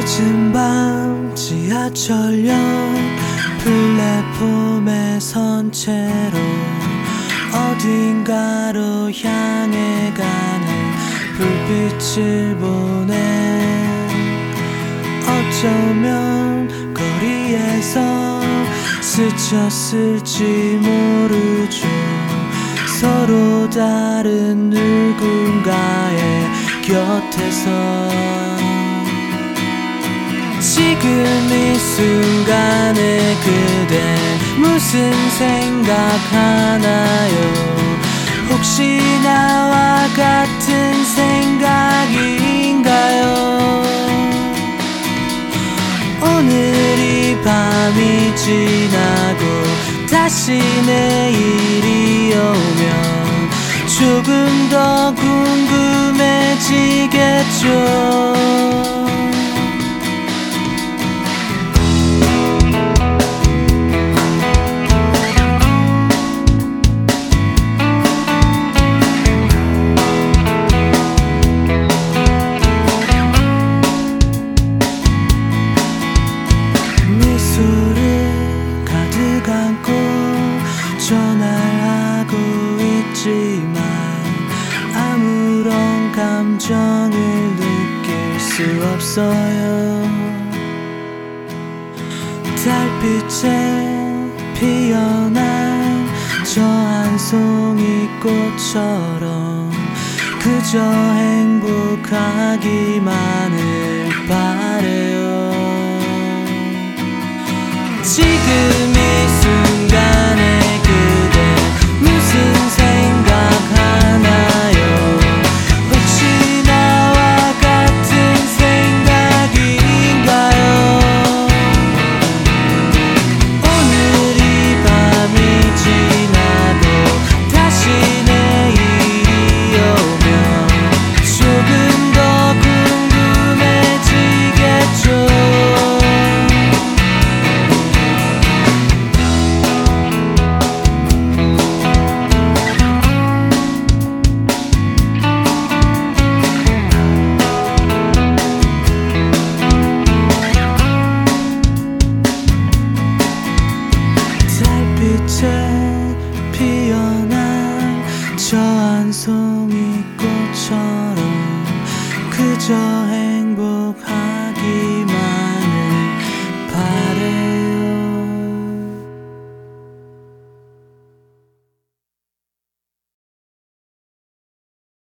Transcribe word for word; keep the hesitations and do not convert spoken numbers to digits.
늦은 밤 지하철역 플랫폼에 선 채로 어딘가로 향해 가는 불빛을 보내. 어쩌면 거리에서 스쳤을지 모르죠. 서로 다른 누군가의 곁에서. 지금 이 순간에 그대 무슨 생각하나요? 혹시 나와 같은 생각인가요? 오늘이 밤이 지나고 다시 내일이 오면 조금 더 궁금해지겠죠. 미소를 가득 안고 전화하고 있지만 아무런 감정을 느낄 수 없어요. 달빛에 피어난 저 한 송이 꽃처럼 그저 행복하기만을 바래요. 지금